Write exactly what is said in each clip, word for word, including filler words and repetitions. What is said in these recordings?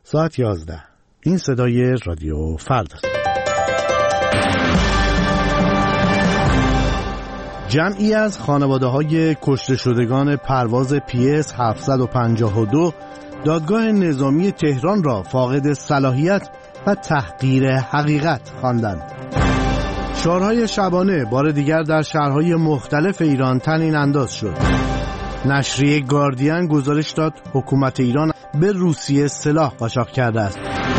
ساعت یازده. این صدای رادیو فردا. جمعی از خانواده‌های کشته شدگان پرواز پی اس هفتصد و پنجاه و دو دادگاه نظامی تهران را فاقد صلاحیت و تحقیر حقیقت خواندند. شعارهای شبانه بار دیگر در شهرهای مختلف ایران طنین انداز شد. نشریه گاردین گزارش داد حکومت ایران به روسیه سلاح قاچاق کرده است.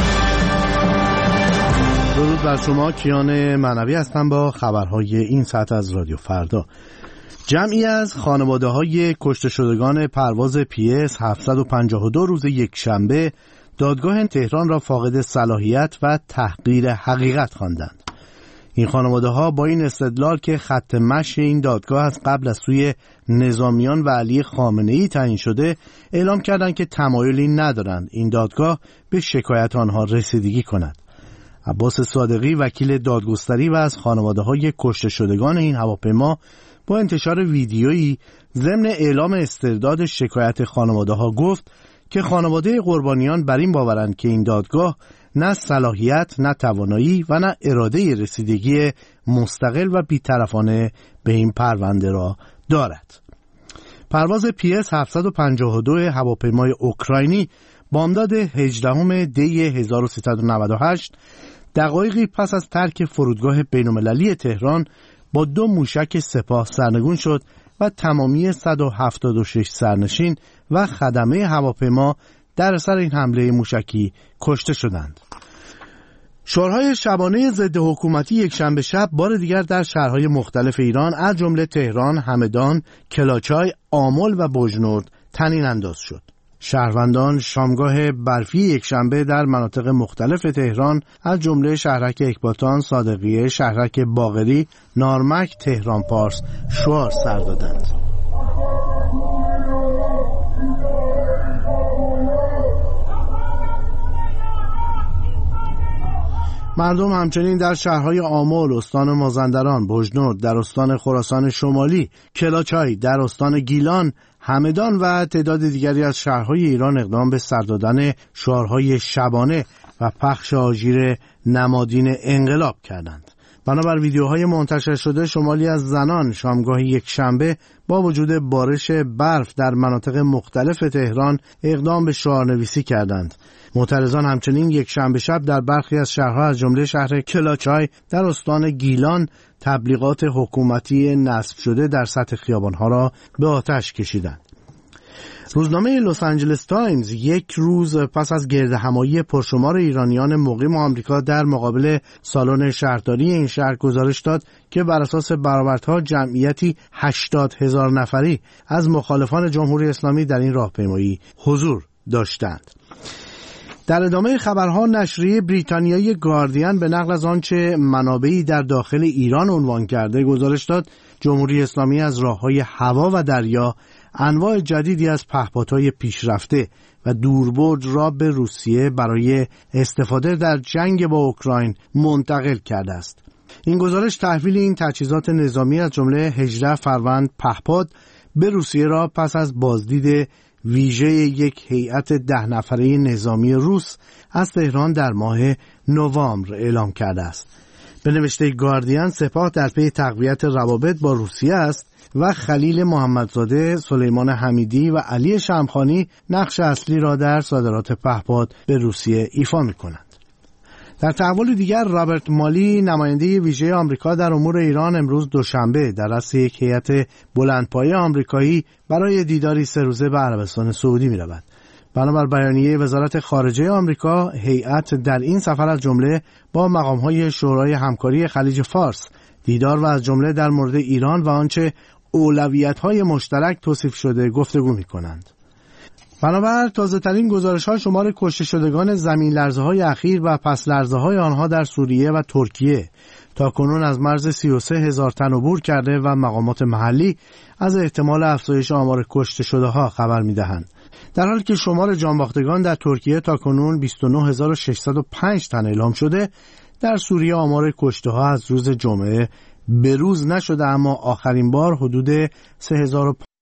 درود بر شما، کیان معنوی هستم با خبرهای این ساعت از رادیو فردا. جمعی از خانواده‌های کشته شدگان پرواز پی اس هفتصد و پنجاه و دو روز یکشنبه دادگاه تهران را فاقد صلاحیت و تحقیر حقیقت خواندند. این خانواده ها با این استدلال که خط مشی این دادگاه از قبل از سوی نظامیان و علی خامنه‌ای تعیین شده، اعلام کردند که تمایلی ندارند این دادگاه به شکایت آنها رسیدگی کند. عباس صادقی وکیل دادگستری و از خانواده های کشته شدگان این هواپیما با انتشار ویدیویی ضمن اعلام استرداد شکایت خانواده ها گفت که خانواده قربانیان بر این باورند که این دادگاه نه صلاحیت، نه توانایی و نه اراده رسیدگی مستقل و بی‌طرفانه به این پرونده را دارد. پرواز پی اس هفتصد و پنجاه و دو هواپیمای اوکراینی بامداد هجدهم دی هزار و سیصد و نود و هشت دقایقی پس از ترک فرودگاه بین‌المللی تهران با دو موشک سپاه سرنگون شد و تمامی صد و هفتاد و شش سرنشین و خدمه هواپیما در اثر این حمله موشکی کشته شدند. شعارهای شبانه ضد حکومتی یکشنبه شب بار دیگر در شهرهای مختلف ایران از جمله تهران، همدان، کلاچای، آمل و بجنورد طنین انداز شد. شهروندان شامگاه برفی یکشنبه در مناطق مختلف تهران از جمله شهرک اکباتان، صادقیه، شهرک باقری، نارمک، تهران پارس شعار سر دادند. مردم همچنین در شهرهای آمل، استان مازندران، بجنورد در استان خراسان شمالی، کلاچای در استان گیلان، همدان و تعداد دیگری از شهرهای ایران اقدام به سر دادن شعارهای شبانه و پخش آژیر نمادین انقلاب کردند. بنابر ویدیوهای منتشر شده، شمالی از زنان شامگاه یکشنبه با وجود بارش برف در مناطق مختلف تهران اقدام به شعارنویسی کردند. معترضان همچنین یکشنبه شب در برخی از شهرها از جمله شهر کلاچای در استان گیلان تبلیغات حکومتی نصب شده در سطح خیابانها را به آتش کشیدند. روزنامه لس آنجلس تایمز یک روز پس از گردهمایی پرشمار ایرانیان مقیم آمریکا در مقابل سالن شهرداری این شهر گزارش داد که بر اساس برآوردها جمعیتی هشتاد هزار نفری از مخالفان جمهوری اسلامی در این راهپیمایی حضور داشتند. در ادامه خبرها نشریه بریتانیایی گاردین به نقل از آنچه منابعی در داخل ایران عنوان کرده گزارش داد جمهوری اسلامی از راه‌های هوا و دریا انواع جدیدی از پهپادهای پیشرفته و دوربرد را به روسیه برای استفاده در جنگ با اوکراین منتقل کرده است. این گزارش تحویل این تجهیزات نظامی از جمله هجده فروند پهپاد به روسیه را پس از بازدید ویژه یک هیئت ده نفره نظامی روس از تهران در ماه نوامبر اعلام کرده است. به نوشته گاردین، سپاه در پی تقویت روابط با روسیه است و خلیل محمدزاده، سلیمان حمیدی و علی شمخانی نقش اصلی را در صادرات پهپاد به روسیه ایفا می‌کنند. در تحول دیگر، رابرت مالی، نماینده ویژه آمریکا در امور ایران، امروز دوشنبه در رأس یک هیئت بلندپایه آمریکایی برای دیداری سه روزه به عربستان سعودی می‌رود. بنابر بیانیه وزارت خارجه آمریکا، هیئت در این سفر از جمله با مقام‌های شورای همکاری خلیج فارس دیدار و از جمله در مورد ایران و آنچه اولویت‌های مشترک توصیف شده گفتگو می‌کنند. بنابر تازه‌ترین گزارش‌ها، شمار کشته شدگان زمین لرزه‌های اخیر و پس لرزه‌های آنها در سوریه و ترکیه تاکنون از مرز سی و سه هزار تن عبور کرده و مقامات محلی از احتمال افزایش آمار کشته شده‌ها خبر می‌دهند. در حالی که شمار جانباختگان در ترکیه تاکنون بیست و نه هزار و ششصد و پنج تن اعلام شده، در سوریه آمار کشته‌ها از روز جمعه به روز نشده، اما آخرین بار حدود سه هزار و